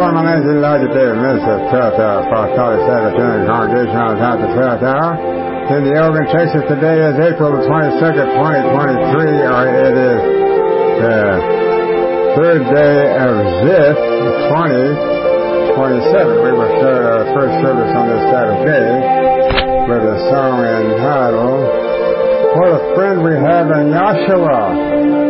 everyone. My name is Elijah David, minister of 12th Hour Apostolic Sabbatarian Congregation on top of the 12th Hour. In the Oregon, Texas, today is April the 22nd, 2023, or it is the third day of Ziph, 2027. We will start our first service on this Sabbath day with a song entitled, What a Friend We Have in Yahshua.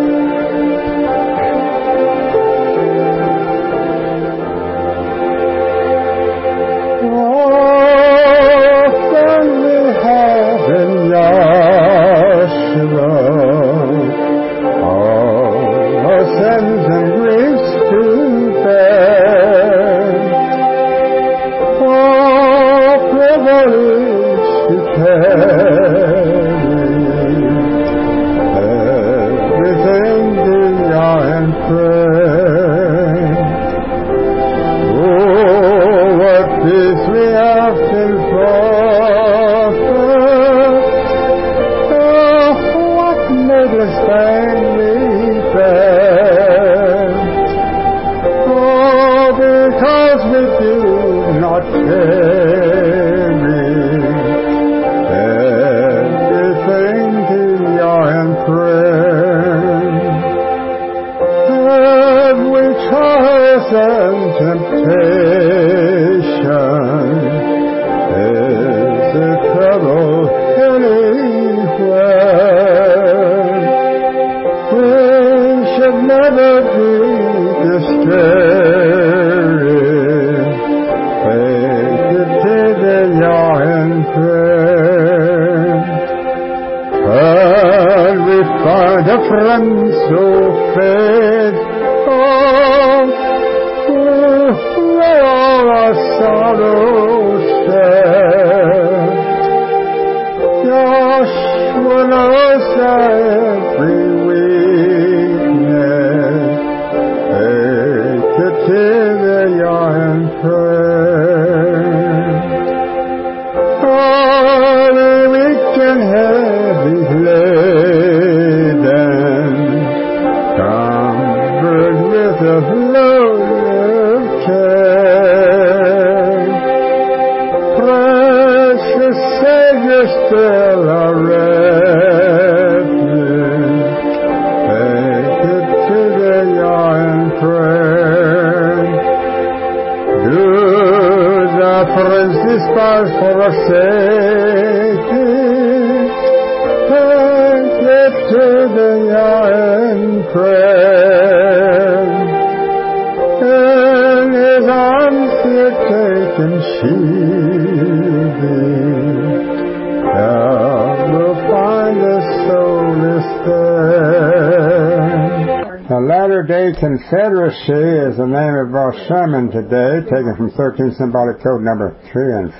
Confederacy is the name of our sermon today, taken from 13 Symbolic Code number 3 and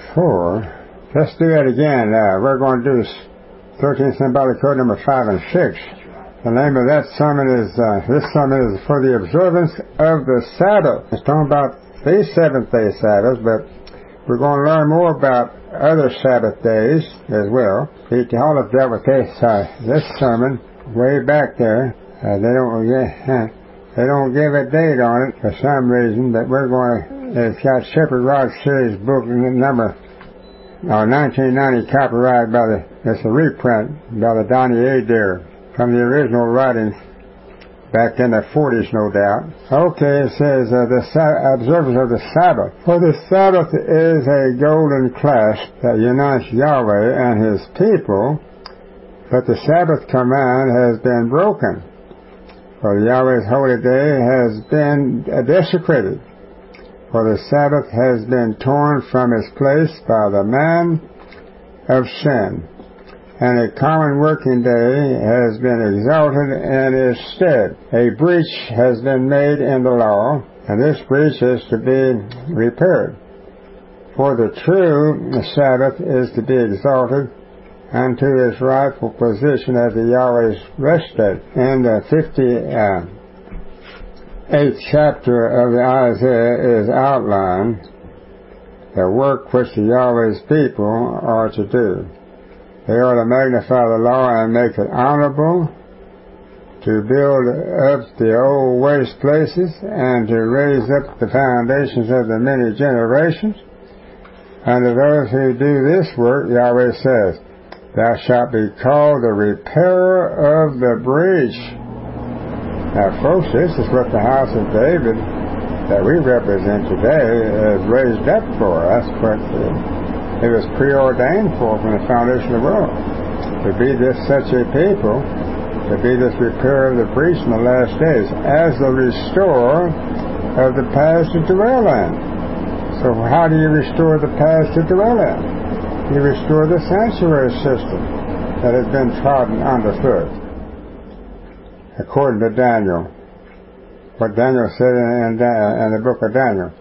4. Let's do that again. We're going to do 13 Symbolic Code number 5 and 6. The name of that sermon is, this sermon is for the observance of the Sabbath. It's talking about the seventh-day Sabbath, but we're going to learn more about other Sabbath days as well. Y'all have dealt with this sermon way back there. They don't give a date on it for some reason, but we're going to, it's got Shepherd Rod Series book number 1990 copyrighted by it's a reprint by the Donnie Adair from the original writings back in the 40s, no doubt. Okay, it says the observance of the Sabbath. For the Sabbath is a golden clasp that unites Yahweh and His people, but the Sabbath command has been broken. For Yahweh's holy day has been desecrated, for the Sabbath has been torn from its place by the man of sin, and a common working day has been exalted in its stead. A breach has been made in the law, and this breach is to be repaired. For the true Sabbath is to be exalted unto its rightful position as the Yahweh's rest day. In the 58th chapter of the Isaiah is outlined the work which the Yahweh's people are to do. They are to magnify the law and make it honorable, to build up the old waste places and to raise up the foundations of the many generations. Unto those who do this work, Yahweh says, thou shalt be called the repairer of the breach. Now, folks, this is what the house of David that we represent today is raised up for. That's what it was preordained for from the foundation of the world. To be this such a people, to be this repairer of the breach in the last days, as the restorer of the paths to dwell in. So how do you restore the paths to dwell in? You restore the sanctuary system that has been trodden underfoot. According to Daniel, what Daniel said in the book of Daniel.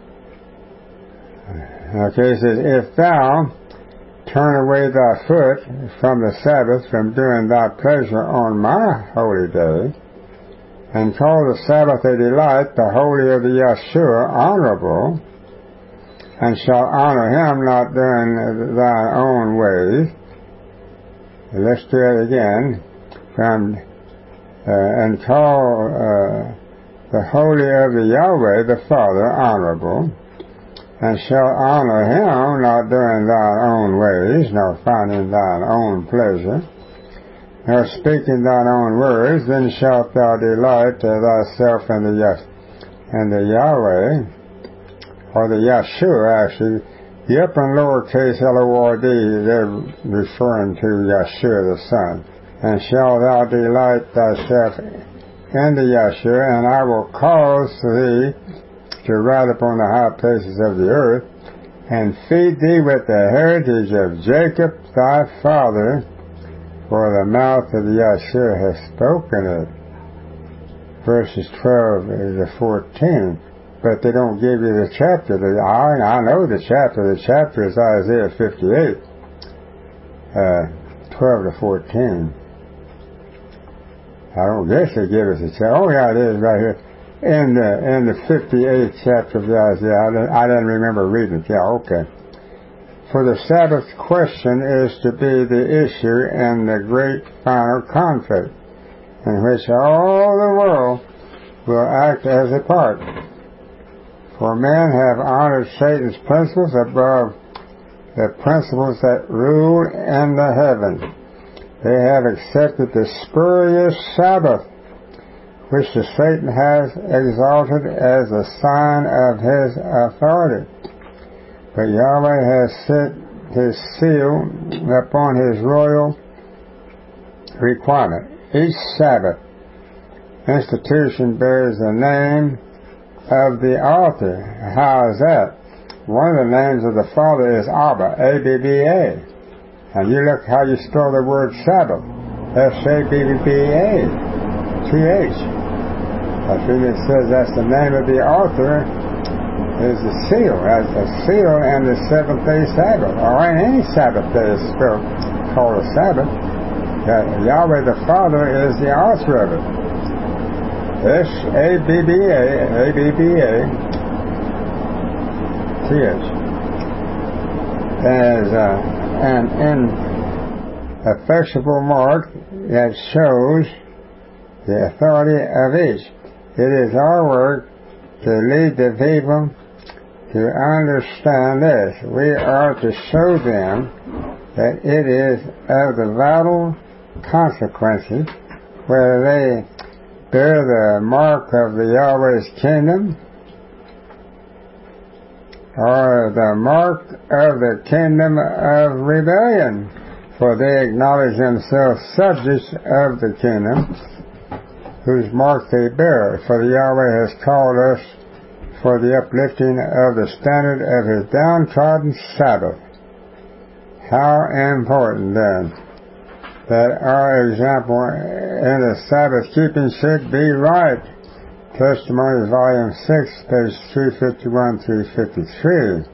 Okay, it says, if thou turn away thy foot from the Sabbath, from doing thy pleasure on my holy day, and call the Sabbath a delight, the holy of the Yahshua honorable, and shall honor him not doing thine own ways. Let's do it again. And call the holy of the Yahweh, the Father, honorable, and shall honor him, not doing thine own ways, nor finding thine own pleasure, nor speaking thine own words, then shalt thou delight thyself in the Yahweh, or the Yahshua, actually. The upper and lower case L-O-R-D, they're referring to Yahshua the Son. And shalt thou delight thyself in the Yahshua, and I will cause thee to ride upon the high places of the earth, and feed thee with the heritage of Jacob thy father, for the mouth of the Yahshua has spoken it. Verses 12 to 14. But they don't give you the chapter. I know the chapter. The chapter is Isaiah 58, 12 to 14. I don't guess they give us a chapter. Oh, yeah, it is right here. In the 58th chapter of Isaiah. I didn't remember reading it. Yeah, okay. For the Sabbath question is to be the issue in the great final conflict, in which all the world will act as a part. For men have honored Satan's principles above the principles that rule in the heavens. They have accepted the spurious Sabbath, which the Satan has exalted as a sign of his authority. But Yahweh has set his seal upon his royal requirement. Each Sabbath institution bears the name of the author. How is that? One of the names of the Father is Abba, A-B-B-A. And you look how you spell the word Sabbath, S-A-B-B-A, T-H. I think it says that's the name of the author is the seal. That's a seal in the seventh-day Sabbath, or in any Sabbath day is called a Sabbath. Yahweh the Father is the author of it. S-A-B-B-A, A-B-B-A, T-H. As an ineffectual mark that shows the authority of each. It is our work to lead the people to understand this. We are to show them that it is of the vital consequences whether they bear the mark of the Yahweh's kingdom or the mark of the kingdom of rebellion, for they acknowledge themselves subjects of the kingdom whose mark they bear. For the Yahweh has called us for the uplifting of the standard of his downtrodden Sabbath. How important then that our example in the Sabbath keeping should be right. Testimonies, Volume 6, page 351 through 53.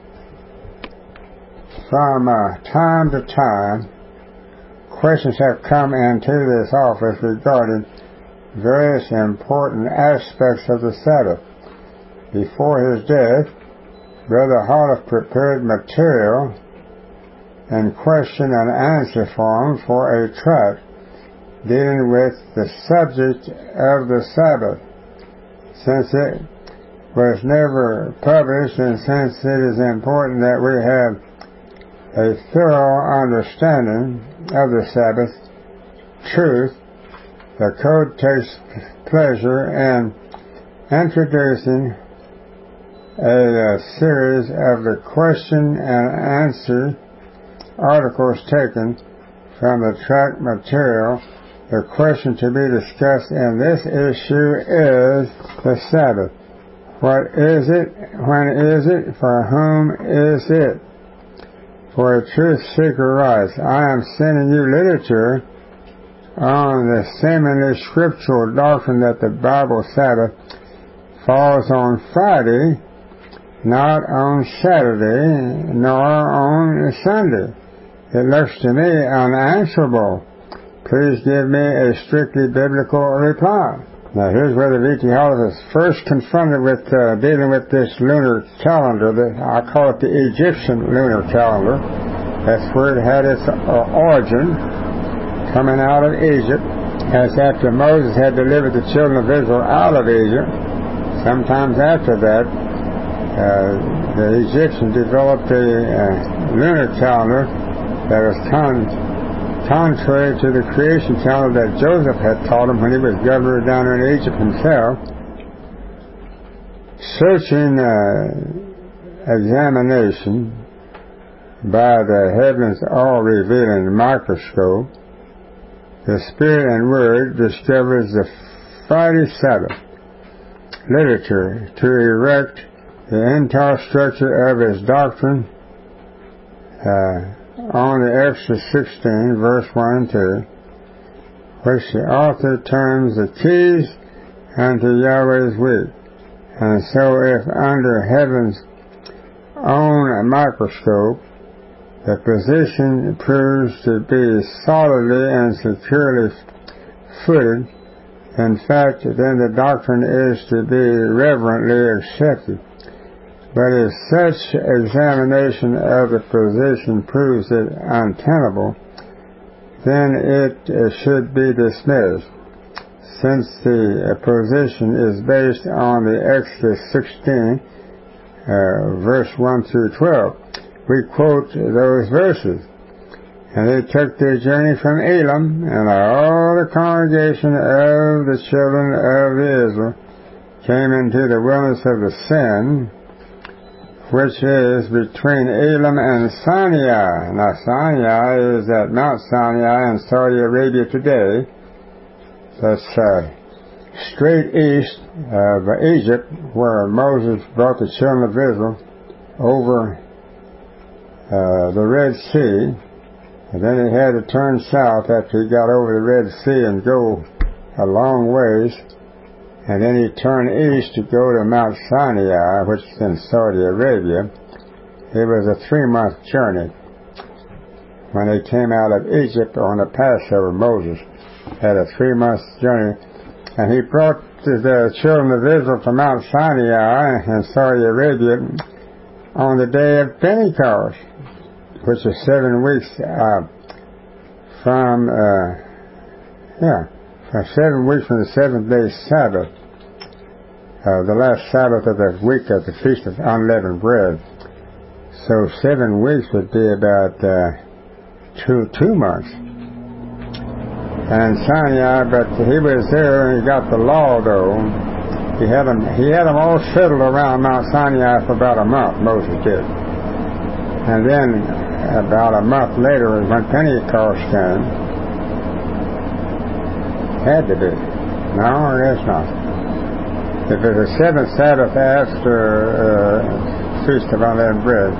From time to time, questions have come into this office regarding various important aspects of the Sabbath. Before his death, Brother Holliff prepared material in question and answer form for a tract dealing with the subject of the Sabbath. Since it was never published, and since it is important that we have a thorough understanding of the Sabbath truth, the Code takes pleasure in introducing a series of the question and answer articles taken from the tract material. The question to be discussed in this issue is the Sabbath. What is it? When is it? For whom is it? For a truth seeker writes, I am sending you literature on the seemingly scriptural doctrine that the Bible Sabbath falls on Friday, not on Saturday, nor on Sunday. It looks to me unanswerable. Please give me a strictly biblical reply. Now here's where the V.T. Hall was first confronted with dealing with this lunar calendar. I call it the Egyptian lunar calendar. That's where it had its origin, coming out of Egypt. As after Moses had delivered the children of Israel out of Egypt, sometimes after that, the Egyptians developed a lunar calendar that was contrary to the creation calendar that Joseph had taught him when he was governor down in Egypt himself. Searching examination by the heavens all-revealing microscope, the Spirit and Word discovers the Friday Sabbath literature to erect the entire structure of his doctrine on the Exodus 16, verse 1 and 2, which the author terms the keys unto Yahweh's week. And so if under heaven's own microscope the position proves to be solidly and securely footed, in fact, then the doctrine is to be reverently accepted. But if such examination of the position proves it untenable, then it should be dismissed, since the position is based on the Exodus 16, verse 1 through 12. We quote those verses. And they took their journey from Elam, and all the congregation of the children of Israel came into the wilderness of the Sin, which is between Elam and Sinai. Now, Sinai is at Mount Sinai in Saudi Arabia today. That's straight east of Egypt, where Moses brought the children of Israel over the Red Sea. And then he had to turn south after he got over the Red Sea and go a long ways. And then he turned east to go to Mount Sinai, which is in Saudi Arabia. It was a 3-month journey. When they came out of Egypt on the Passover, Moses had a 3-month journey. And he brought the children of Israel from Mount Sinai in Saudi Arabia on the day of Pentecost, which is 7 weeks from 7 weeks from the seventh-day Sabbath, the last Sabbath of the week of the Feast of Unleavened Bread. So 7 weeks would be about 2 months. And Sinai, but he was there and he got the law, though. He had them all settled around Mount Sinai for about a month, Moses did. And then about a month later, when Pentecost came, had to be. No, I guess not. If it was the 7th Sabbath after Feast of Unleavened Bread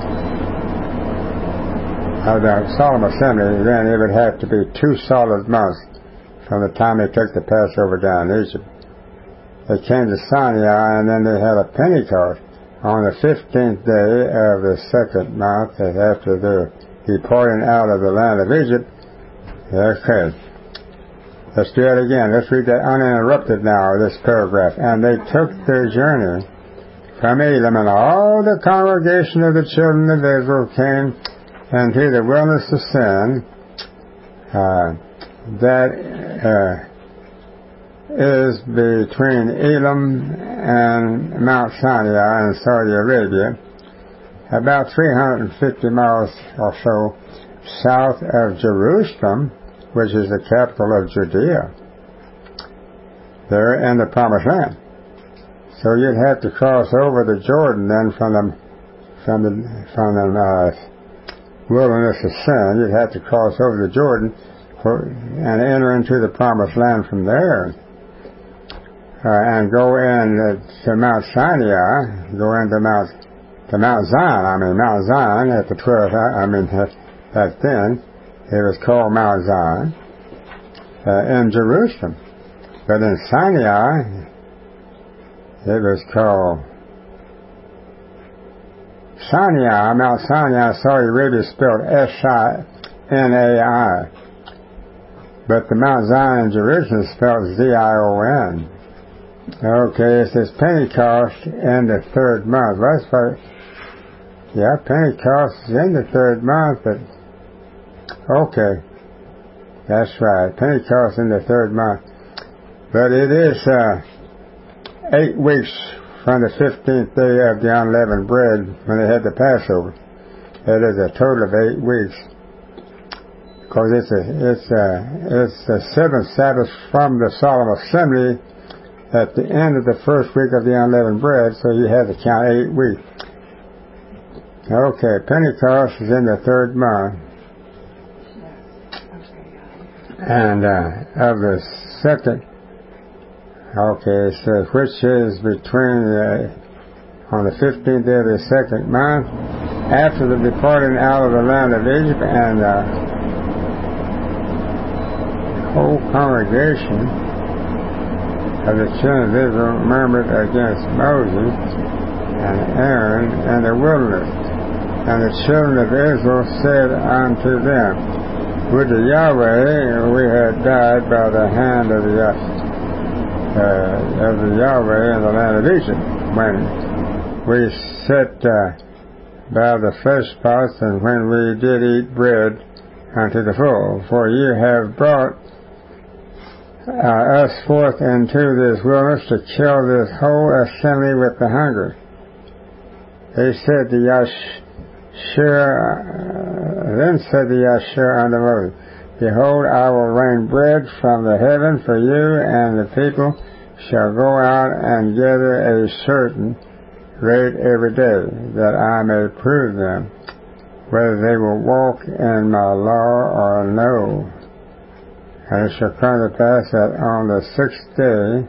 of the Solemn Assembly, then it would have to be 2 solid months from the time they took the Passover down in Egypt. They came to Sinai, and then they had a Pentecost on the 15th day of the 2nd month after their departing out of the land of Egypt. Okay. Let's do it again. Let's read that uninterrupted now, this paragraph. And they took their journey from Elam, and all the congregation of the children of Israel came into the wilderness of Sin, that is between Elim and Mount Sinai in Saudi Arabia, about 350 miles or so south of Jerusalem, which is the capital of Judea. There in the Promised Land. So you'd have to cross over the Jordan then from the wilderness of sin. You'd have to cross over the Jordan and enter into the Promised Land from there, and go in to Mount Sinai, go into Mount Zion. Mount Zion at the 12th. Back then it was called Mount Zion in Jerusalem. But in Sinai, it was called Sinai. Mount Sinai, Saudi Arabia, spelled S-I-N-A-I. But the Mount Zion in Jerusalem is spelled Z-I-O-N. Okay, it says Pentecost in the third month. Well, that's what, yeah, Pentecost is in the third month, but okay. That's right. Pentecost in the third month. But it is 8 weeks from the 15th day of the unleavened bread when they had the Passover. It is a total of 8 weeks. Because it's the seventh Sabbath from the solemn assembly at the end of the first week of the unleavened bread, so you have to count 8 weeks. Okay, Pentecost is in the third month. And of the second, okay, so which is between on the 15th day of the second month, after the departing out of the land of Egypt, and the whole congregation of the children of Israel murmured against Moses and Aaron in the wilderness. And the children of Israel said unto them, would to Yahweh we had died by the hand of the Yahweh in the land of Egypt, when we sat by the flesh pots, and when we did eat bread unto the full. For ye have brought us forth into this wilderness to kill this whole assembly with the hunger. They said to then said the Yahshua unto Moses, behold, I will rain bread from the heaven for you, and the people shall go out and gather a certain rate every day, that I may prove them, whether they will walk in my law or no. And it shall come to pass that on the 6th day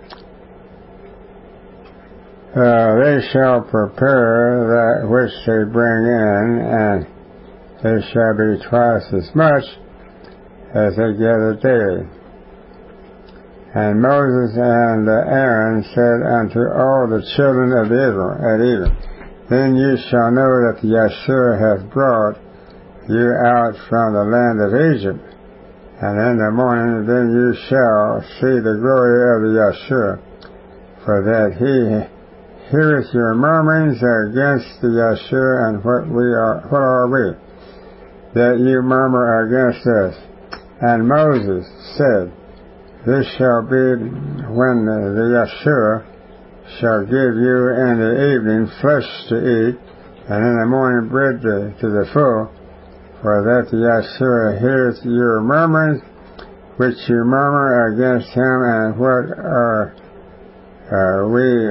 they shall prepare that which they bring in, and they shall be twice as much as they gather daily. And Moses and Aaron said unto all the children of Israel at even, then you shall know that the Yahshua hath brought you out from the land of Egypt. And in the morning then you shall see the glory of the Yahshua, for that he heareth your murmurings against the Yahshua. And what are we, that you murmur against us? And Moses said, this shall be when the Yahshua shall give you in the evening flesh to eat, and in the morning bread to the full, for that the Yahshua heareth your murmurings, which you murmur against him. And what are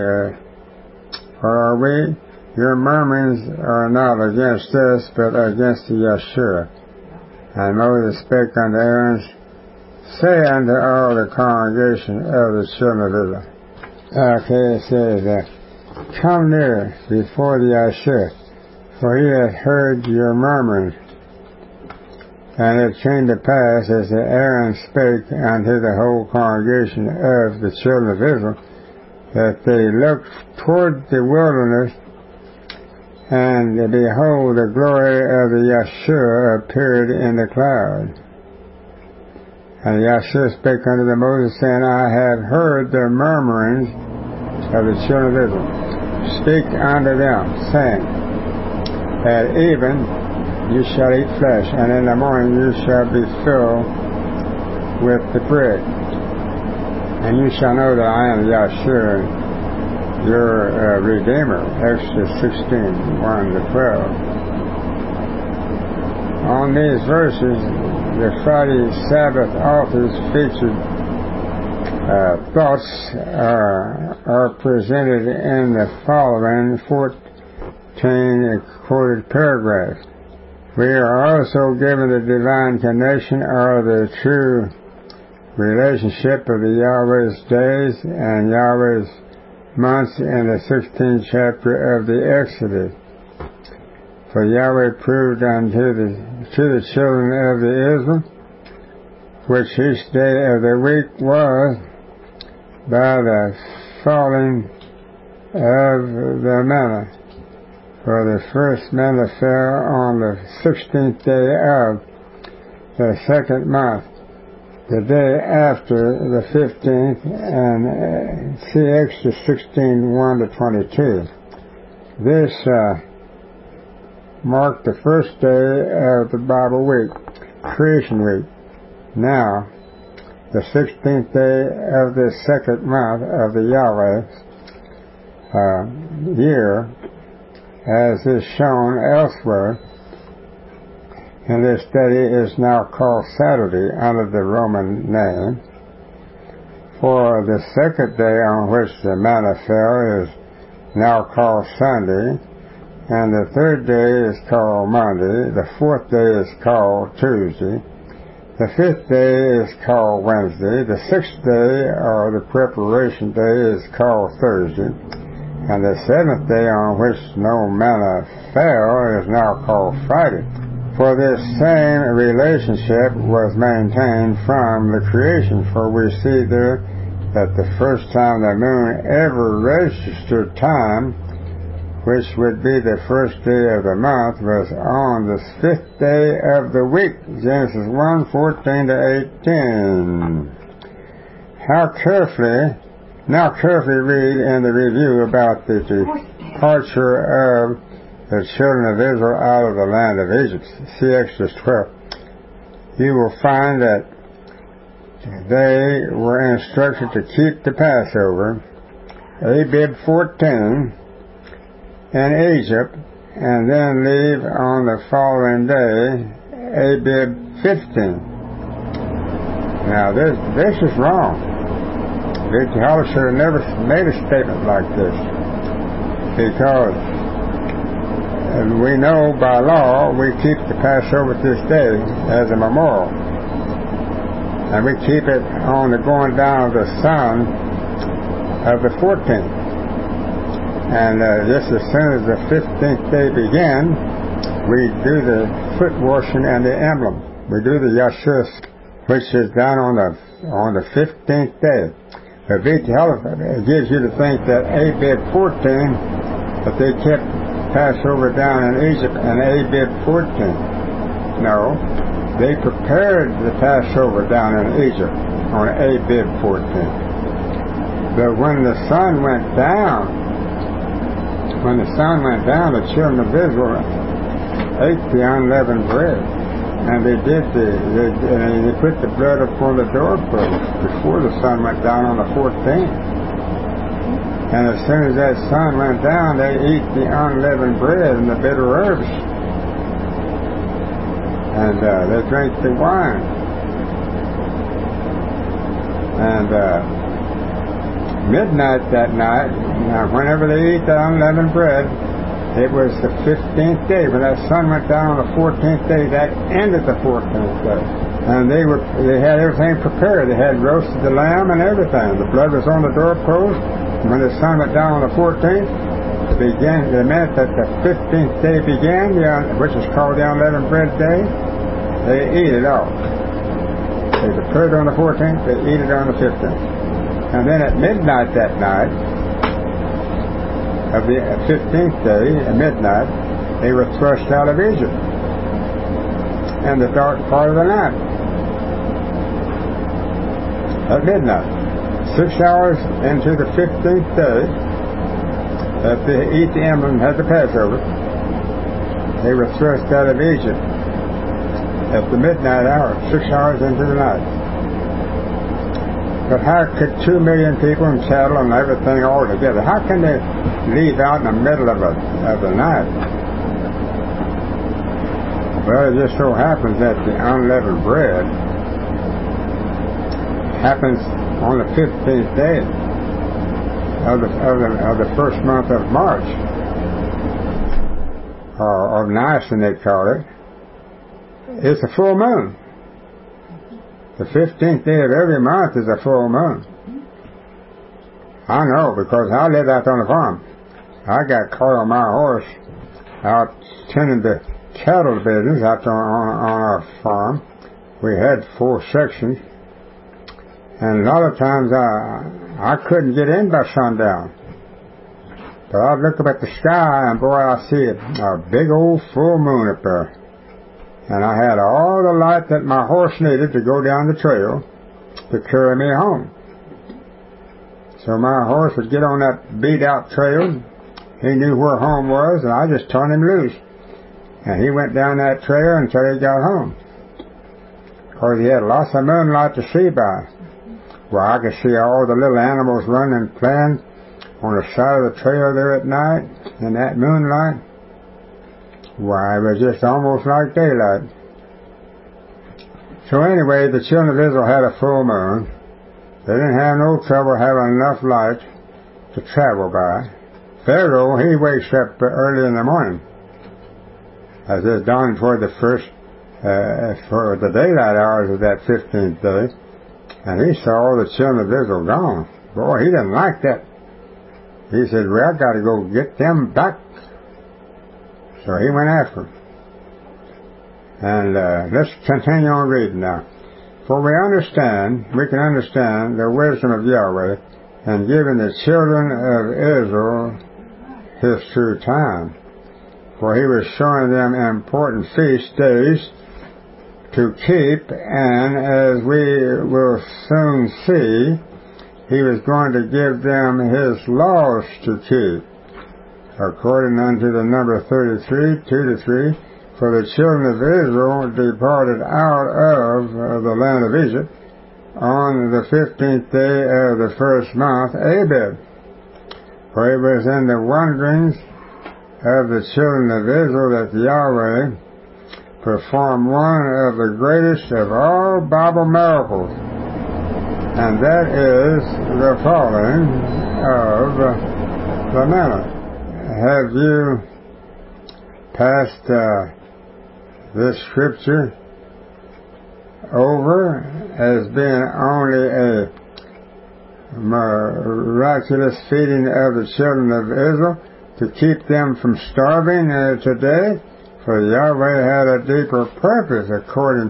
we? Your murmurings are not against us, but against the Yahshua. And Moses spake unto Aaron, say unto all the congregation of the children of Israel. Okay, it says, come near before the Yahshua, for he hath heard your murmurings. And it came to pass, as Aaron spake unto the whole congregation of the children of Israel, that they looked toward the wilderness, and behold, the glory of the Yahshua appeared in the cloud. And Yahshua spake unto the Moses, saying, I have heard the murmurings of the children of Israel. Speak unto them, saying, at even you shall eat flesh, and in the morning you shall be filled with the bread. And you shall know that I am Yahshua, your Redeemer. Exodus 16, 1-12. On these verses, the Friday Sabbath authors featured thoughts are presented in the following 14 quoted paragraphs. We are also given the divine connection or the true relationship of the Yahweh's days and Yahweh's months in the 16th chapter of the Exodus. For Yahweh proved unto the children of the Israel, which each day of the week was, by the falling of the manna. For the first manna fell on the 16th day of the second month, the day after the 15th, and see Exodus 16, 1-22. This marked the first day of the Bible week, creation week. Now, the 16th day of the second month of the Yahweh's year, as is shown elsewhere in this study, is now called Saturday under the Roman name. For the second day on which the manna fell is now called Sunday, and the third day is called Monday, the fourth day is called Tuesday, the fifth day is called Wednesday, the sixth day, or the preparation day, is called Thursday, and the seventh day on which no manna fell is now called Friday. For this same relationship was maintained from the creation, for we see there that the first time the moon ever registered time, which would be the first day of the month, was on the fifth day of the week, Genesis 1:14-18. Now carefully read in the review about the departure of the children of Israel out of the land of Egypt. See Exodus 12. You will find that they were instructed to keep the Passover, Abib 14, in Egypt, and then leave on the following day, Abib 15. Now this is wrong. Victor Hall should have never made a statement like this, because we know by law we keep the Passover this day as a memorial, and we keep it on the going down of the sun of the 14th. And just as soon as the 15th day began, we do the foot washing and the emblem. We do the Yahshua, which is done on the 15th day. But it gives you to think that Abib 14, that they kept Passover down in Egypt and Abib 14. No, they prepared the Passover down in Egypt on Abib 14. But when the sun went down, the children of Israel ate the unleavened bread, and they put the blood upon the doorpost before the sun went down on the 14th. And as soon as that sun went down, they eat the unleavened bread and the bitter herbs, and they drank the wine. And midnight that night, now whenever they eat the unleavened bread, it was the 15th day. When that sun went down on the 14th day, that ended the 14th day. And they had everything prepared. They had roasted the lamb and everything. The blood was on the doorpost. When the sun went down on the 14th, the minute that the 15th day began, which is called the unleavened bread day, they eat it all. They prepared it on the 14th, they eat it on the 15th. And then at midnight that night, of the 15th day, at midnight, they were thrust out of Egypt in the dark part of the night. At midnight, 6 hours into the 15th day, that they eat the emblem, had the Passover, they were thrust out of Egypt at the midnight hour, 6 hours into the night. But how could 2 million people and cattle and everything all together, how can they leave out in the middle of the night? Well, it just so happens that the unleavened bread happens on the 15th day of the first month of March, or of Nisan they call it. It's a full moon. The 15th day of every month is a full moon. I know, because I live out on the farm. I got caught on my horse out tending the cattle business out on our farm. We had 4 sections, and a lot of times I couldn't get in by sundown. But I'd look up at the sky, and boy, I see a big old full moon up there. And I had all the light that my horse needed to go down the trail to carry me home. So my horse would get on that beat-out trail. He knew where home was, and I just turned him loose. And he went down that trail until he got home. Because he had lots of moonlight to see by. Well, I could see all the little animals running and playing on the side of the trail there at night in that moonlight. Why, it was just almost like daylight. So anyway, the children of Israel had a full moon. They didn't have no trouble having enough light to travel by. Pharaoh, he wakes up early in the morning, as it's dawn toward the first, for the daylight hours of that 15th day, and he saw all the children of Israel gone. Boy, he didn't like that. He said, well, I got to go get them back. So he went after him. And let's continue on reading now. For we can understand the wisdom of Yahweh in giving the children of Israel his true time. For he was showing them important feast days to keep, and as we will soon see, he was going to give them his laws to keep. According unto the number 33, 2-3, for the children of Israel departed out of the land of Egypt on the 15th day of the first month, Abib. For it was in the wanderings of the children of Israel that Yahweh performed one of the greatest of all Bible miracles, and that is the falling of the manna. Have you passed this scripture over as being only a miraculous feeding of the children of Israel to keep them from starving today? For Yahweh had a deeper purpose according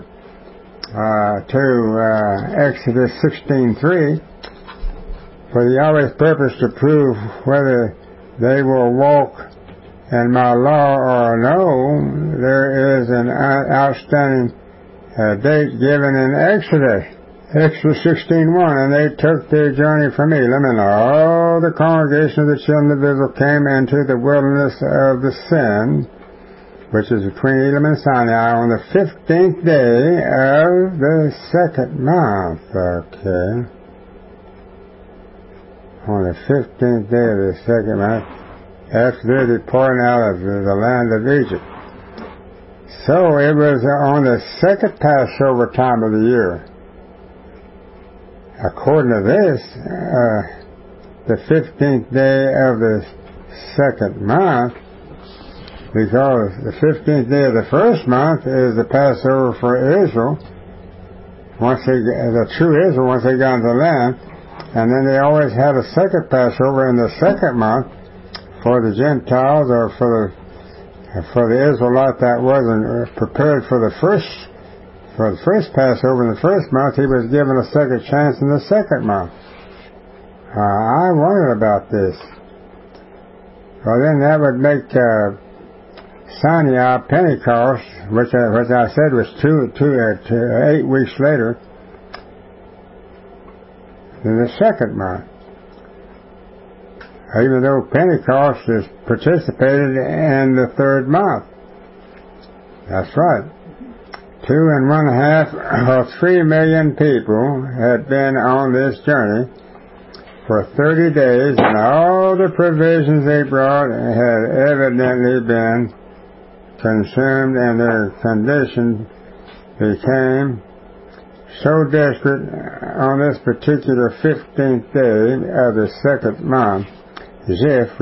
to Exodus 16:3. For Yahweh's purpose to prove whether they will walk in my law or no, there is an outstanding date given in Exodus 16:1, and they took their journey from Elim, and all the congregation of the children of Israel came into the wilderness of the Sin, which is between Elim and Sinai, on the 15th day of the second month. Okay. On the 15th day of the second month, after their departing out of the land of Egypt. So it was on the second Passover time of the year. According to this, the 15th day of the second month, because the 15th day of the first month is the Passover for Israel, the true Israel, once they got into the land. And then they always had a second Passover in the second month for the Gentiles, or for the Israelite that wasn't prepared for the first Passover in the first month. He was given a second chance in the second month. I wondered about this. Well, then that would make Sinai Pentecost, which I said was 8 weeks later, in the second month. Even though Pentecost is participated in the third month. That's right. 2.5 or 3 million people had been on this journey for 30 days, and all the provisions they brought had evidently been consumed, and their condition became so desperate on this particular 15th day of the second month. Ziph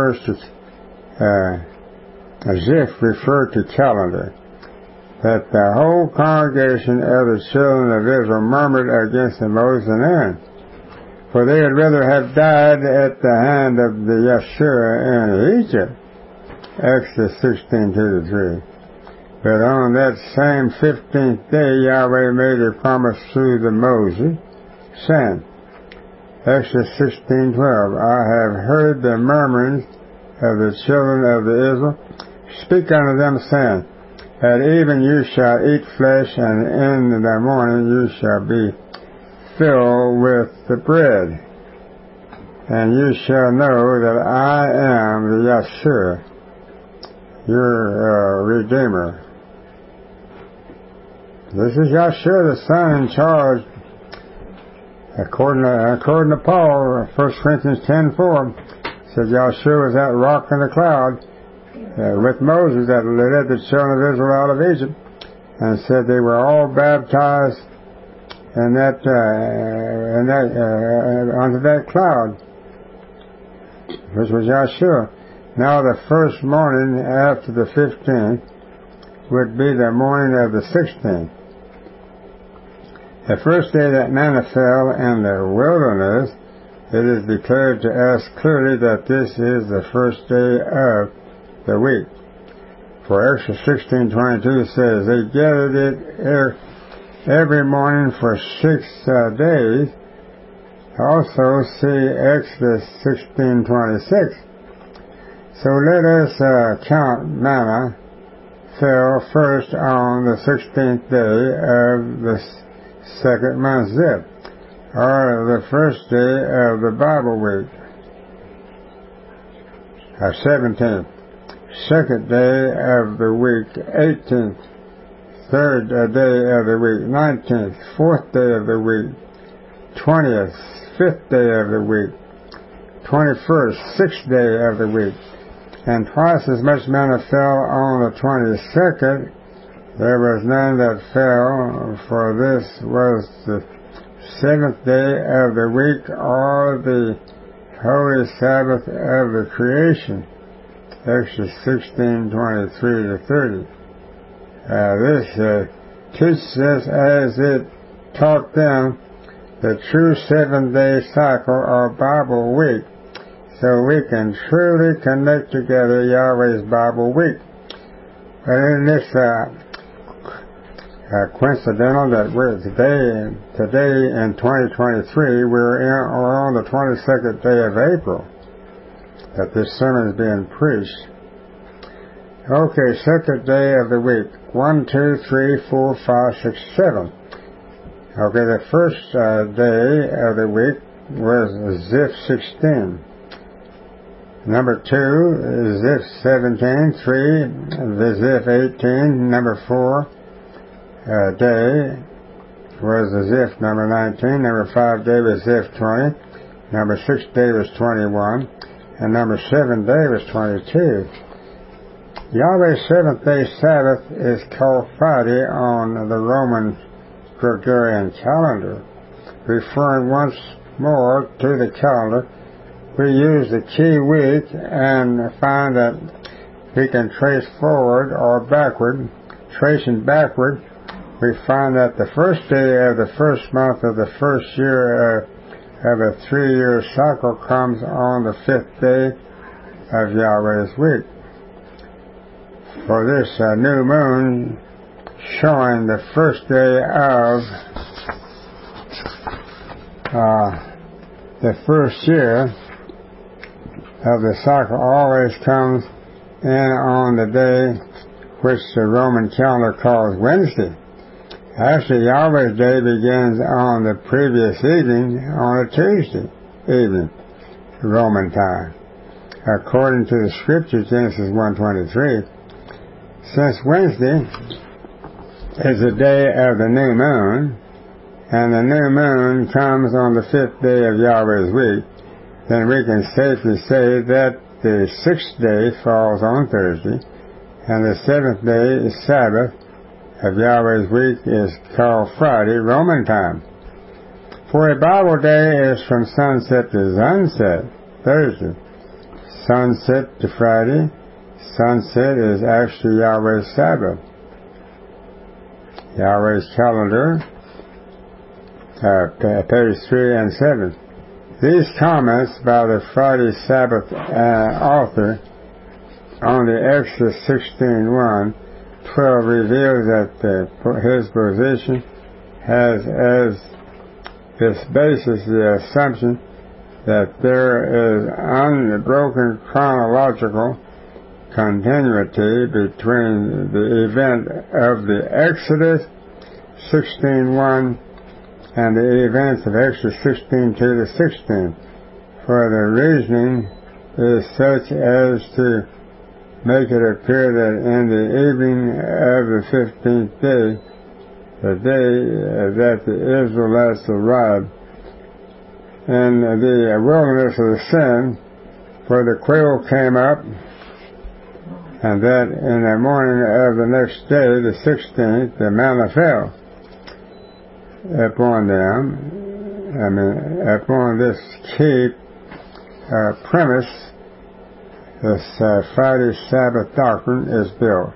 referred to calendar, that the whole congregation of the children of Israel murmured against Moses and Aaron, for they would rather have died at the hand of the Yeshua in Egypt. Exodus 16:2-3. But on that same 15th day, Yahweh made a promise through the Moses, saying, Exodus 16:12, I have heard the murmurings of the children of Israel. Speak unto them, saying, At even you shall eat flesh, and in the morning you shall be filled with the bread. And you shall know that I am the Yeshua, your Redeemer. This is Yeshua, the Son, in charge. According to Paul, 1 Corinthians 10:4, said Yeshua was that rock in the cloud with Moses that led the children of Israel out of Egypt, and said they were all baptized in onto that cloud, which was Yeshua. Now the first morning after the 15th would be the morning of the 16th. The first day that manna fell in the wilderness, it is declared to us clearly that this is the first day of the week. For Exodus 16:22 says, they gathered it every morning for 6 days. Also see Exodus 16:26. So let us count manna fell first on the 16th day of the second month Ziph, or the first day of the Bible week. 17th, second day of the week. 18th, third day of the week. 19th, fourth day of the week. 20th, fifth day of the week. 21st, sixth day of the week. And twice as much manna fell on the 22nd. There was none that fell, for this was the 7th day of the week, or the holy Sabbath of the creation. Exodus 16:23-30. This teaches us, as it taught them, the true 7-day cycle or Bible week, so we can truly connect together Yahweh's Bible week. But in this coincidental that we're today in 2023, we're on the 22nd day of April that this sermon is being preached. Okay, second day of the week. 1, 2, 3, 4, 5, 6, 7. Okay, the first day of the week was Ziph 16. Number 2 is Ziph 17. 3, Ziph 18. Number 4 day was the Ziph number 19. Number 5 day was Ziph 20. Number 6 day was 21. And number 7 day was 22. Yahweh's 7th day Sabbath is called Friday on the Roman Gregorian calendar. Referring once more to the calendar, we use the key week and find that we can trace forward or backward. Tracing backward, we find that the first day of the first month of the first year of a 3-year cycle comes on the 5th day of Yahweh's week. For this new moon showing the first day of the first year of the cycle always comes in on the day which the Roman calendar calls Wednesday. Actually, Yahweh's day begins on the previous evening, on a Tuesday evening, Roman time, according to the scripture, Genesis 1:23. Since Wednesday is the day of the new moon, and the new moon comes on the 5th day of Yahweh's week, then we can safely say that the 6th day falls on Thursday, and the 7th day is Sabbath of Yahweh's week is called Friday, Roman time. For a Bible day is from sunset to sunset, Thursday. Sunset to Friday, sunset is actually Yahweh's Sabbath. Yahweh's calendar, page 3 and 7. These comments by the Friday Sabbath author on the Exodus 16:1-12 reveals that his position has as its basis the assumption that there is unbroken chronological continuity between the event of the Exodus 16:1 and the events of Exodus 16:2 to 16. For the reasoning is such as to make it appear that in the evening of the 15th day, the day that the Israelites arrived in the wilderness of the Sin, where the quail came up, and that in the morning of the next day, the 16th, the manna fell upon them. Upon this key premise, this Friday Sabbath doctrine is built,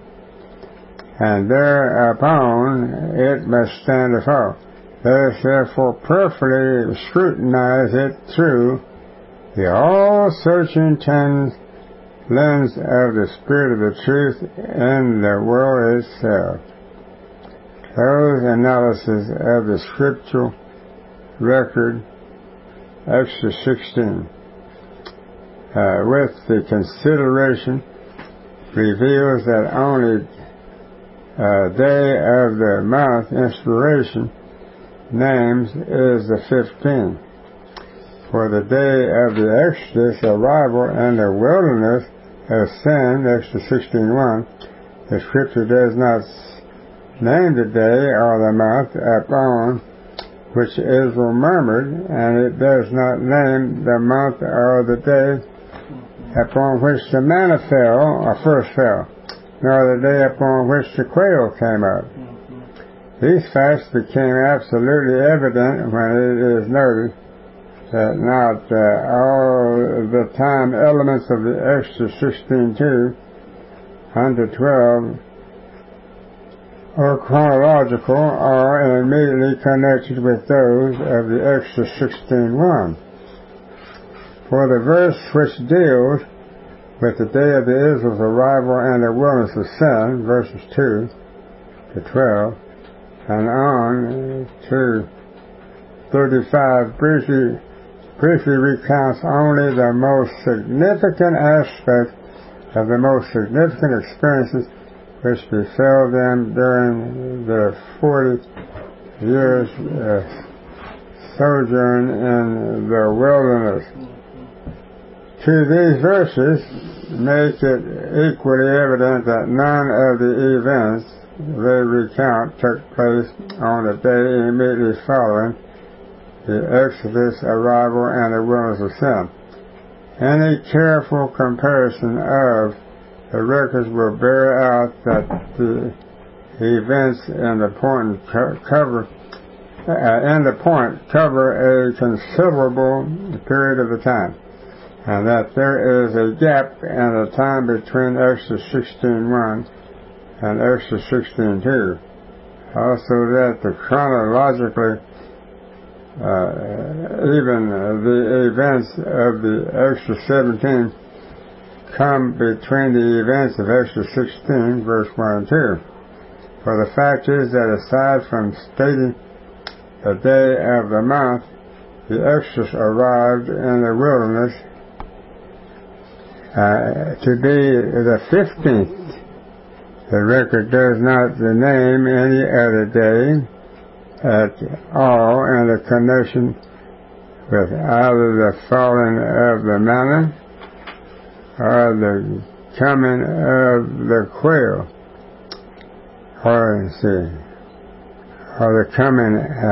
and thereupon it must stand or fall. Let us therefore prayerfully scrutinize it through the all-searching lens of the Spirit of the truth in the world itself. Close analysis of the scriptural record, Exodus 16, with the consideration reveals that only day of the month inspiration names is the 15th. For the day of the Exodus arrival in the wilderness of Sin, Exodus 16:1, the scripture does not name the day or the month upon which Israel murmured, and it does not name the month or the day upon which the manna fell, or first fell, nor the day upon which the quail came up. These facts became absolutely evident when it is noted that not all the time elements of the Exodus 16:2 unto 12 are chronological or immediately connected with those of the Exodus 16:1. For the verse which deals with the day of the Israel's arrival in the wilderness of Sin, verses 2 to 12, and on to 35, briefly recounts only the most significant aspect of the most significant experiences which befell them during their 40 years sojourn in the wilderness. To these verses make it equally evident that none of the events they recount took place on the day immediately following the Exodus arrival and the wilderness of Sin. Any careful comparison of the records will bear out that the events in the point cover a considerable period of the time, and that there is a gap in the time between Exodus 16:1 and Exodus 16:2. Also that the chronologically even the events of the Exodus 17 come between the events of Exodus 16, verse 1 and 2. For the fact is that aside from stating the day of the month, the Exodus arrived in the wilderness to be the 15th. The record does not name any other day at all in a connection with either the falling of the manna or the coming of the quail. Or or the coming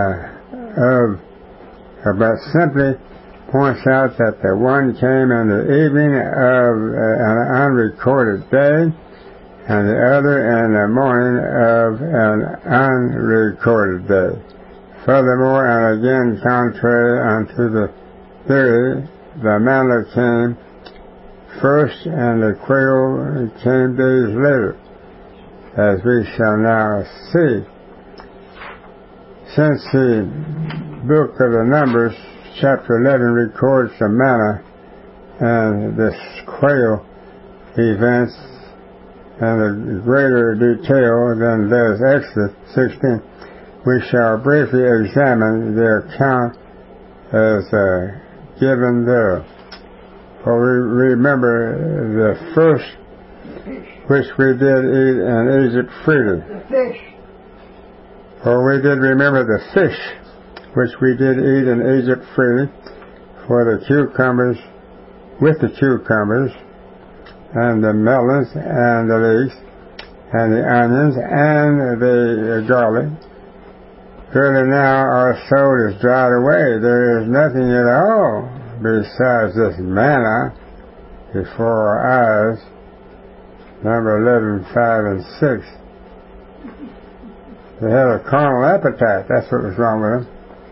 but simply points out that the one came in the evening of an unrecorded day, and the other in the morning of an unrecorded day. Furthermore, and again contrary unto the theory, the manna came first and the quail came days later, as we shall now see. Since the book of the Numbers, chapter 11, records the manna and the quail events in a greater detail than does Exodus 16, we shall briefly examine the account as given there. For we remember the first which we did eat in Egypt freely. The fish. For we did remember the fish which we did eat in Egypt freely, for the cucumbers, with the cucumbers, and the melons, and the leeks, and the onions, and the garlic. Surely now our soul is dried away. There is nothing at all besides this manna before our eyes. Number 11, 5, and 6. They had a carnal appetite. That's what was wrong with them.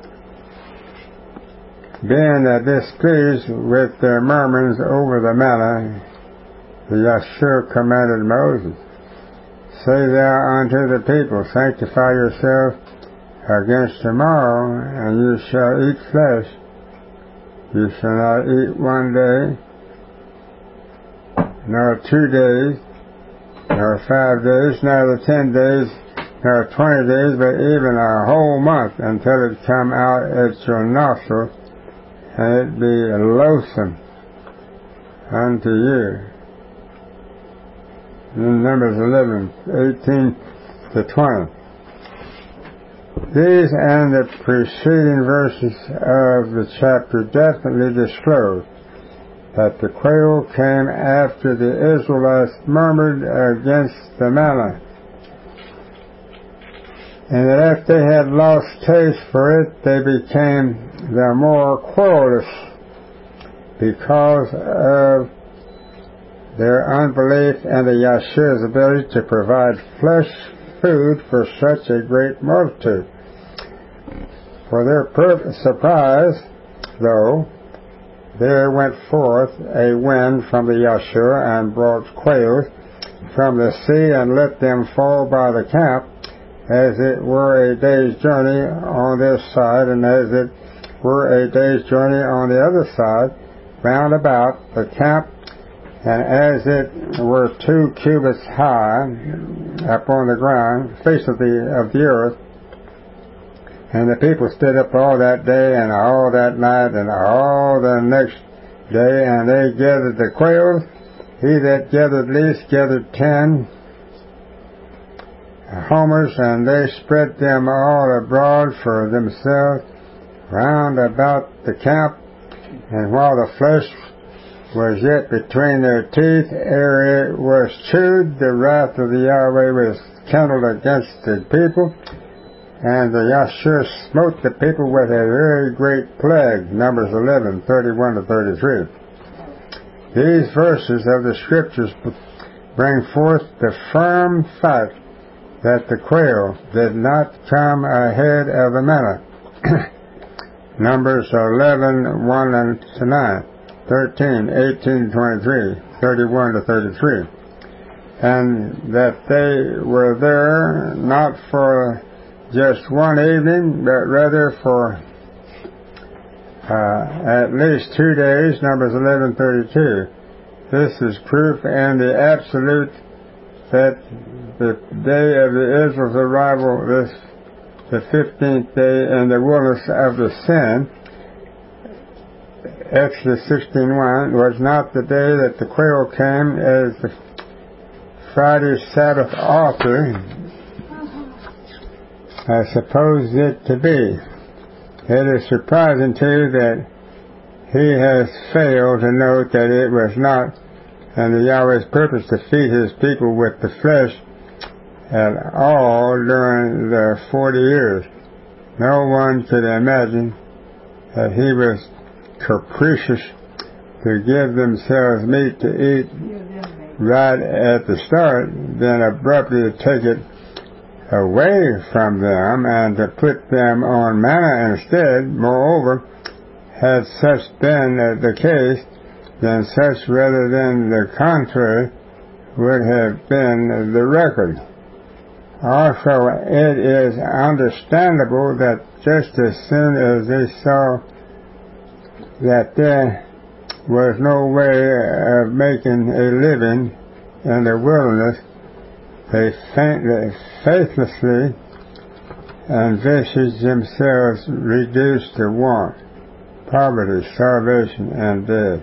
Being displeased with their murmurings over the manna, the Yahshua commanded Moses, Say thou unto the people, Sanctify yourself against tomorrow, and you shall eat flesh. You shall not eat 1 day, nor 2 days, nor 5 days, neither 10 days, nor 20 days, but even a whole month, until it come out at your nostril, and it be loathsome unto you. In Numbers 11, 18 to 20. These and the preceding verses of the chapter definitely disclose that the quail came after the Israelites murmured against the manna, and that if they had lost taste for it, they became the more querulous because of their unbelief in the Yahshua's ability to provide flesh food for such a great multitude. For their surprise, though, there went forth a wind from the Yahshua and brought quails from the sea and let them fall by the camp, as it were a day's journey on this side, and as it were a day's journey on the other side, round about the camp, and as it were 2 cubits high upon the ground, face of the earth. And the people stood up all that day and all that night and all the next day, and they gathered the quails. He that gathered least gathered 10 homers, and they spread them all abroad for themselves round about the camp. And while the flesh was yet between their teeth, ere it was chewed, the wrath of the Yahweh was kindled against the people, and the Yahshua smote the people with a very great plague. Numbers 11, 31 to 33. These verses of the Scriptures bring forth the firm fact that the quail did not come ahead of the manna. Numbers 11, 1 and 9. 13, 18, 23, 31 to 33, and that they were there not for just one evening, but rather for at least 2 days, Numbers 11:32. This is proof in the absolute that the day of the Israel's arrival, the 15th day in the wilderness of the sin, Exodus 16:1, was not the day that the quail came, as the Friday Sabbath author supposed it to be. It is surprising, too, that he has failed to note that it was not and the Yahweh's purpose to feed his people with the flesh at all during the 40 years. No one could imagine that he was capricious to give themselves meat to eat right at the start, then abruptly take it away from them and to put them on manna instead. Moreover, had such been the case, then such rather than the contrary would have been the record. Also, it is understandable that just as soon as they saw that there was no way of making a living in the wilderness, they faithlessly envisaged themselves reduced to want, poverty, starvation, and death.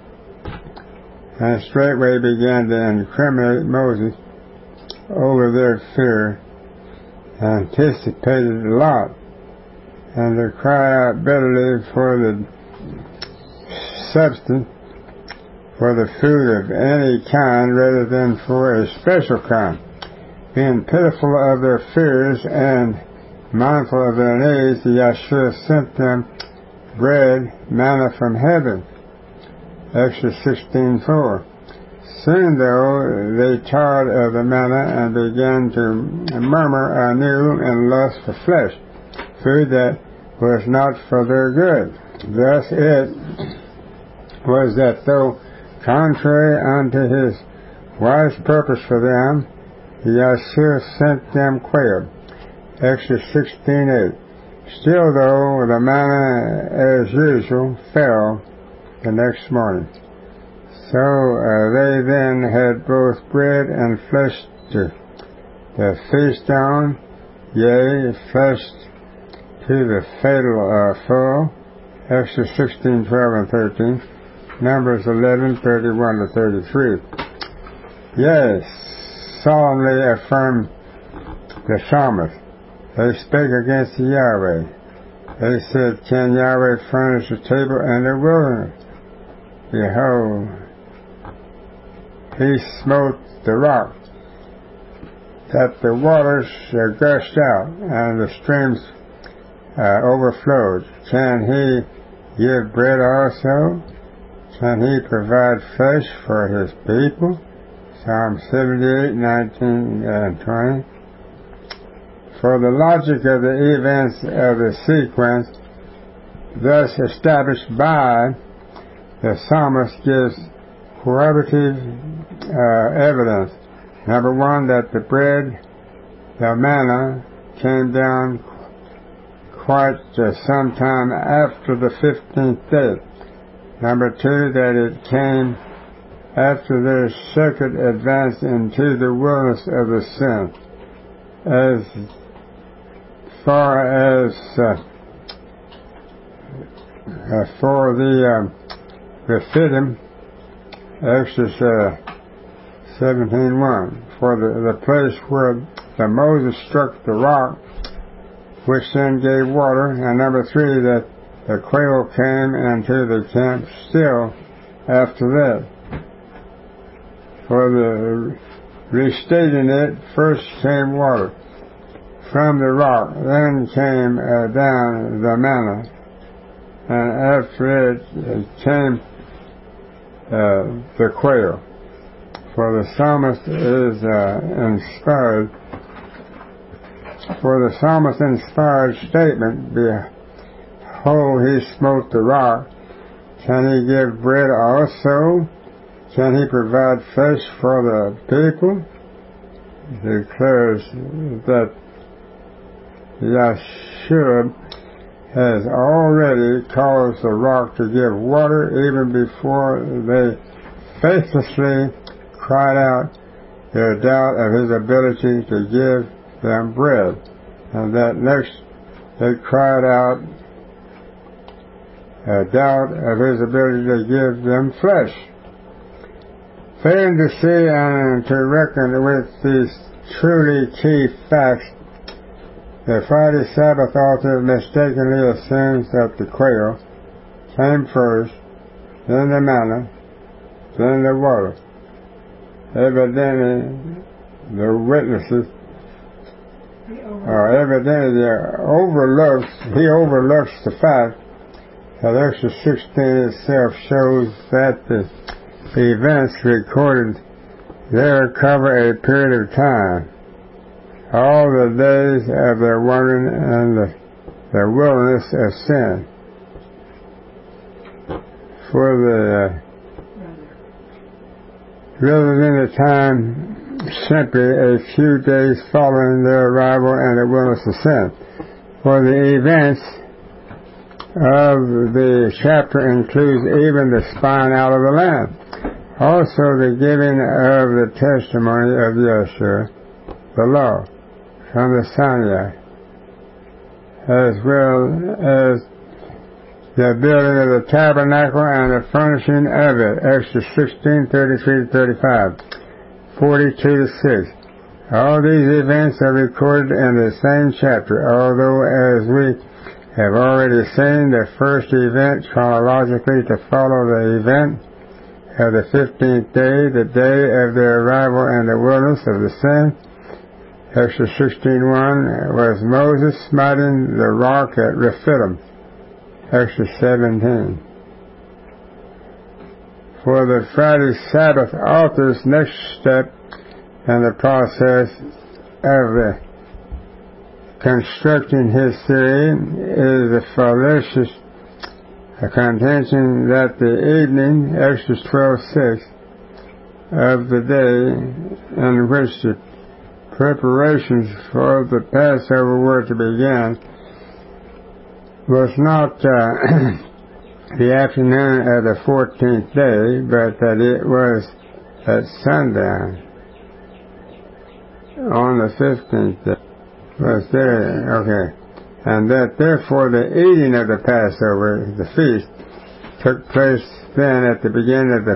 And straightway began to incriminate Moses over their fear, anticipated Lot, and to cry out bitterly for the substance, for the food of any kind rather than for a special kind. Being pitiful of their fears and mindful of their needs, Yahshua sent them bread, manna from heaven. Exodus 16:4. Soon, though, they tired of the manna and began to murmur anew and lust for flesh, food that was not for their good. Thus it was that though contrary unto his wise purpose for them, Yahshua sent them quail. Exodus 16:8. Still, though, the manna, as usual, fell the next morning. So they then had both bread and flesh to feast on, yea, flesh to the fatal full. Exodus 16:12 and 13. Numbers 11:31 to 33. Yes, solemnly affirmed the psalmist. They spake against Yahweh. They said, can Yahweh furnish a table in the wilderness? Behold, he smote the rock, that the waters gushed out, and the streams overflowed. Can he give bread also? Can he provide flesh for his people? Psalm 78:19 and 20. For the logic of the events of the sequence thus established by the psalmist gives corroborative evidence. Number one, that the bread, the manna, came down quite some time after the 15th day. Number two, that it came after their second advance into the wilderness of the sin. As far as for the Rephidim, Exodus 17:1, for the place where the Moses struck the rock, which then gave water, and number three, that the quail came into the camp still after that. For the restating it, first came water from the rock, then came down the manna, and after it came the quail. For the psalmist is inspired. For the psalmist's inspired statement, behold, he smote the rock. Can he give bread also? Can he provide flesh for the people? He declares that Yahshua has already caused the rock to give water even before they faithlessly cried out their doubt of his ability to give them bread, and that next they cried out a doubt of his ability to give them flesh. Failing to see and to reckon with these truly key facts, the Friday Sabbath author mistakenly assumes that the quail came first, then the manna, then the water. Evidently, the witnesses evidently he overlooks the fact that Exodus 16 itself shows that the events recorded there cover a period of time. All the days of their wandering and the wilderness of sin. Rather than the time simply a few days following their arrival in the wilderness of sin. For the events of the chapter includes even the spying out of the land. Also the giving of the testimony of Yeshua, the law, from the Sinai, as well as the building of the tabernacle and the furnishing of it. Exodus 16:33-35, 42-6. All these events are recorded in the same chapter, although as we have already seen, the first event chronologically to follow the event of the 15th day, the day of their arrival in the wilderness of the sin, Exodus 16:1, was Moses smiting the rock at Rephidim, Exodus 17. For the Friday Sabbath author's next step in the process of constructing his theory is the fallacious contention that the evening, Exodus 12:6, of the day in which the preparations for the Passover were to begin was not the afternoon of the 14th day, but that it was at sundown on the 15th day. Was there, okay. And that therefore the eating of the Passover, the feast, took place then at the beginning of the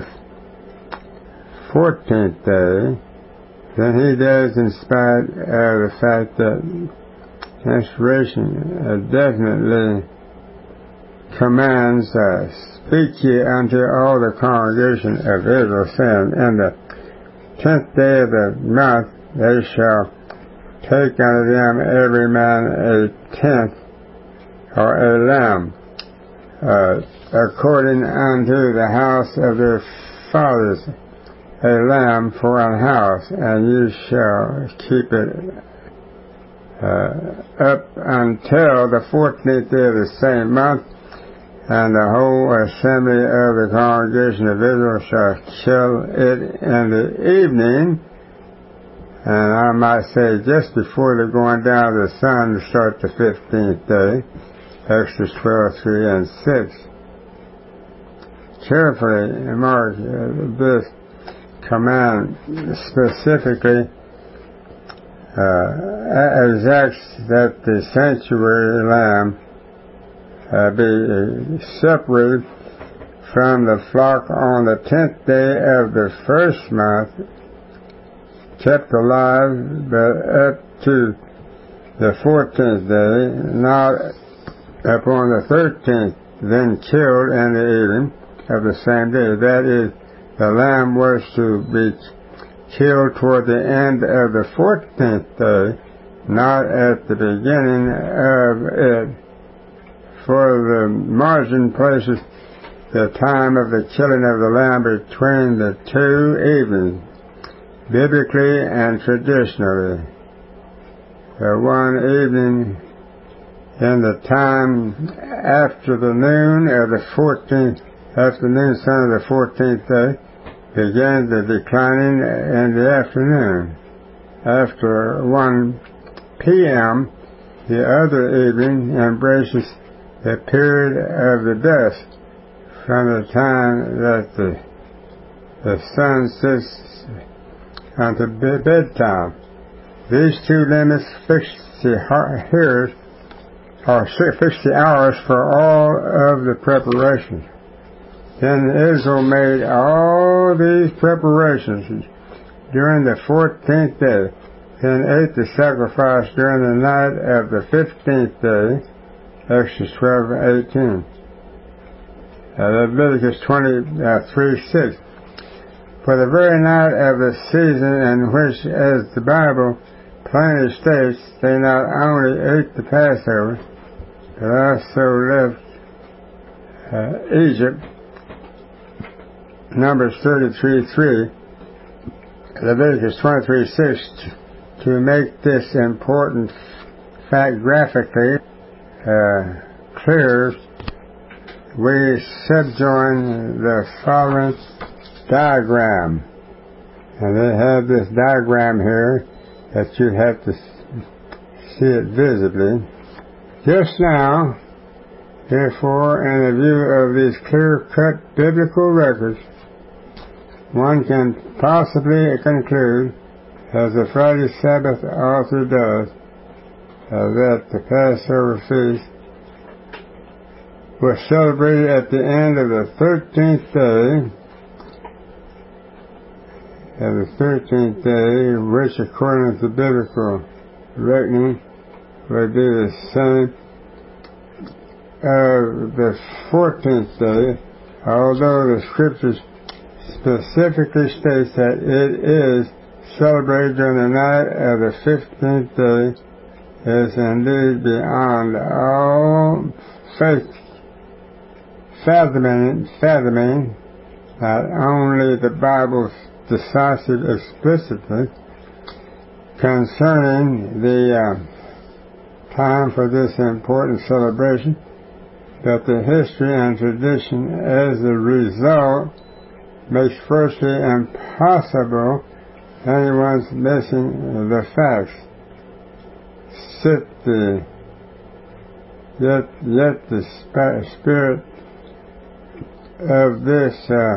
14th day. Then he does, in spite of the fact that inspiration definitely commands, speak ye unto all the congregation of Israel, saying, in the 10th day of the month they shall take unto them every man a tenth, or a lamb, according unto the house of their fathers, a lamb for an house, and you shall keep it up until the 14th day of the same month, and the whole assembly of the congregation of Israel shall kill it in the evening, and I might say just before the going down of the sun to start the 15th day, Exodus 12:3 and 6. Carefully mark this command specifically exacts that the sanctuary lamb be separated from the flock on the 10th day of the first month, kept alive, but up to the 14th day, not upon the 13th, then killed in the evening of the same day. That is, the lamb was to be killed toward the end of the 14th day, not at the beginning of it. For the margin places the time of the killing of the lamb between the two evenings, biblically and traditionally. The one evening in the time after the noon of the 14th, afternoon sun of the 14th day, begins the declining in the afternoon. After 1 p.m., the other evening embraces the period of the dusk, from the time that the sun sets unto bedtime. These two limits fix the hours for all of the preparations. Then Israel made all these preparations during the 14th day, then ate the sacrifice during the night of the 15th day, Exodus 12:18. Leviticus 23:6. For the very night of the season in which, as the Bible plainly states they not only ate the Passover, but also left Egypt, Numbers 33:3, Leviticus 23:6, to make this important fact graphically clear. We subjoin the following diagram, and they have this diagram here that you have to see it visibly. Just now, therefore, in the view of these clear-cut biblical records, one can possibly conclude, as the Friday Sabbath author does, that the Passover feast was celebrated at the end of the 13th day, which according to biblical reckoning would be the same of the 14th day, although the Scriptures specifically states that it is celebrated during the night of the 15th day, is indeed beyond all fathoming not only the Bible's decisive explicitly concerning the time for this important celebration, but the history and tradition as a result makes virtually impossible anyone's missing the facts. Yet the spirit of this,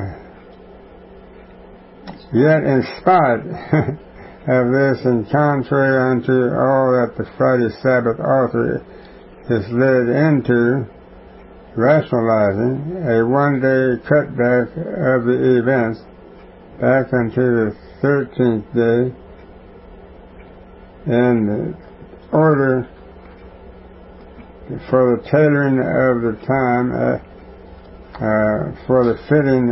yet in spite of this, and contrary unto all that the Friday Sabbath author is led into, rationalizing a one-day cutback of the events back into the 13th day in order for the tailoring of the time for the fitting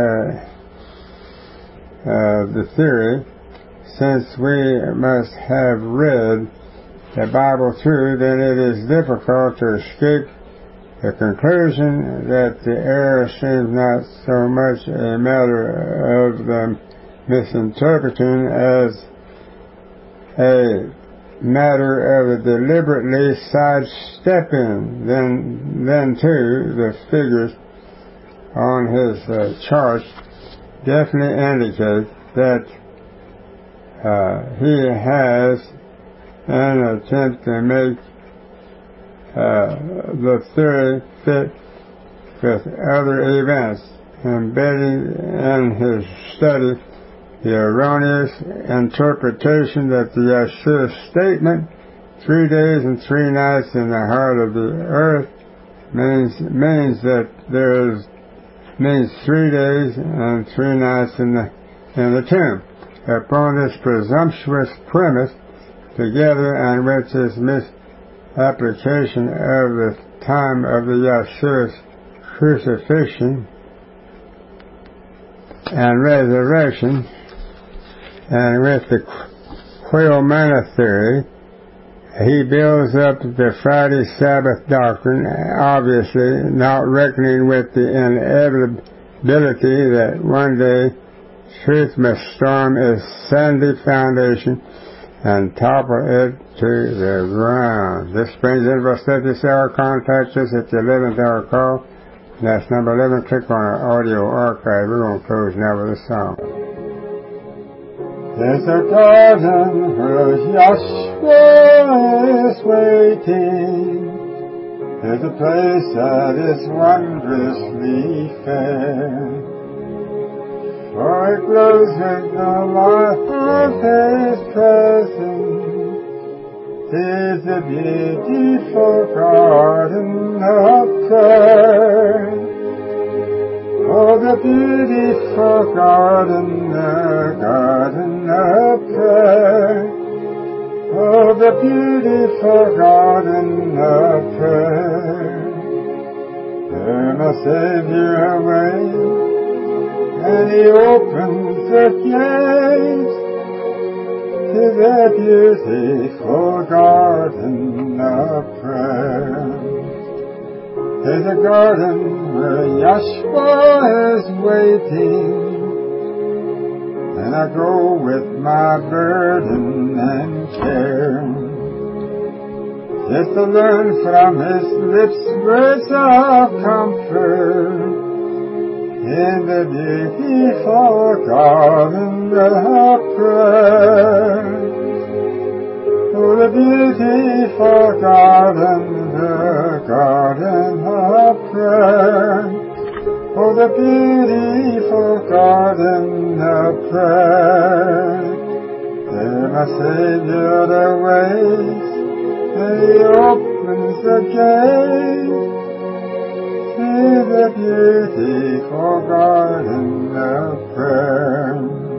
the theory, since we must have read the Bible through, then it is difficult to escape the conclusion that the error seems not so much a matter of the misinterpreting as a matter of deliberately sidestepping. Then too, the figures on his chart definitely indicate that he has an attempt to make the theory fit with other events, embedding in his study the erroneous interpretation that the Yeshua statement, 3 days and 3 nights in the heart of the earth, means 3 days and 3 nights in the tomb. Upon this presumptuous premise, together and with his misapplication of the time of the Yeshua's crucifixion and resurrection, and with the quail manna theory, he builds up the Friday Sabbath doctrine, obviously not reckoning with the inevitability that one day truth must storm its sandy foundation and topple it to the ground. This brings in verse 30 hour. Contact us at the 11th hour call. That's number 11. Click on our audio archive. We're going to close now with a song. There's a garden where Yahshua is waiting. There's a place that is wondrously fair, for it glows with the light of His presence. Tis a beautiful garden of prayer. Oh, the beautiful garden, the garden of prayer. Oh, the beautiful garden of prayer. There my Savior awaits, and He opens the gates. the beautiful garden of prayer. There's a garden where Yahshua is waiting, and I go with my burden and care, just to learn from His lips words of comfort in the beautiful garden of prayer. Oh, the beautiful garden, the garden of prayer. Oh, the beautiful garden of prayer. There my Savior awaits, and He opens the gate to the beautiful garden of prayer.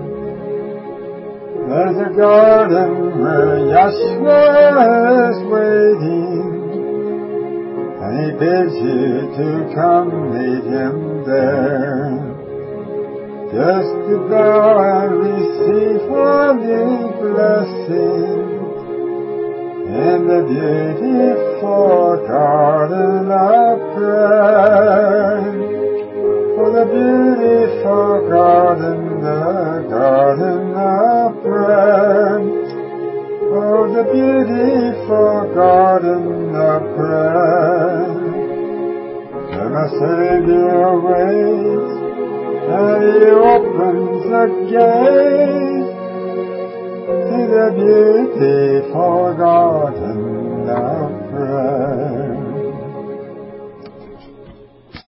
There's a garden where Yahshua is waiting, and He bids you to come meet Him there, just to bow and receive all His blessings in the beautiful garden of prayer. For the beautiful garden, the garden of prayer. Oh, the beautiful garden of prayer. Where my Savior waits, and He opens the gate to the beautiful